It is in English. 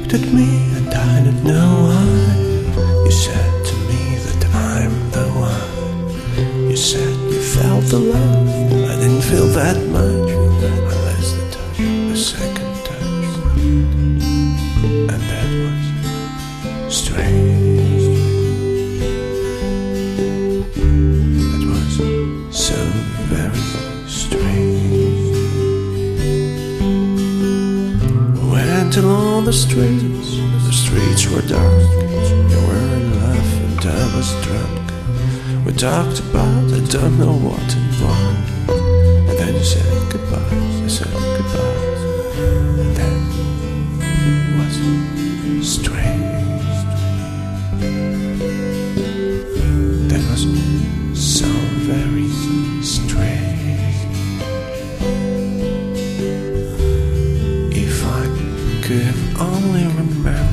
looked at me and I didn't know why. You said to me that I'm the one. You said you felt the love. I didn't feel that much, unless the touch, the second touch. And that was strange. That was so very strange. We went along the streets were dark. You were in love and I was drunk. We talked about I don't know what and why. And then you said goodbye. I said goodbye. And that was strange. That was so very strange. If I could have only remembered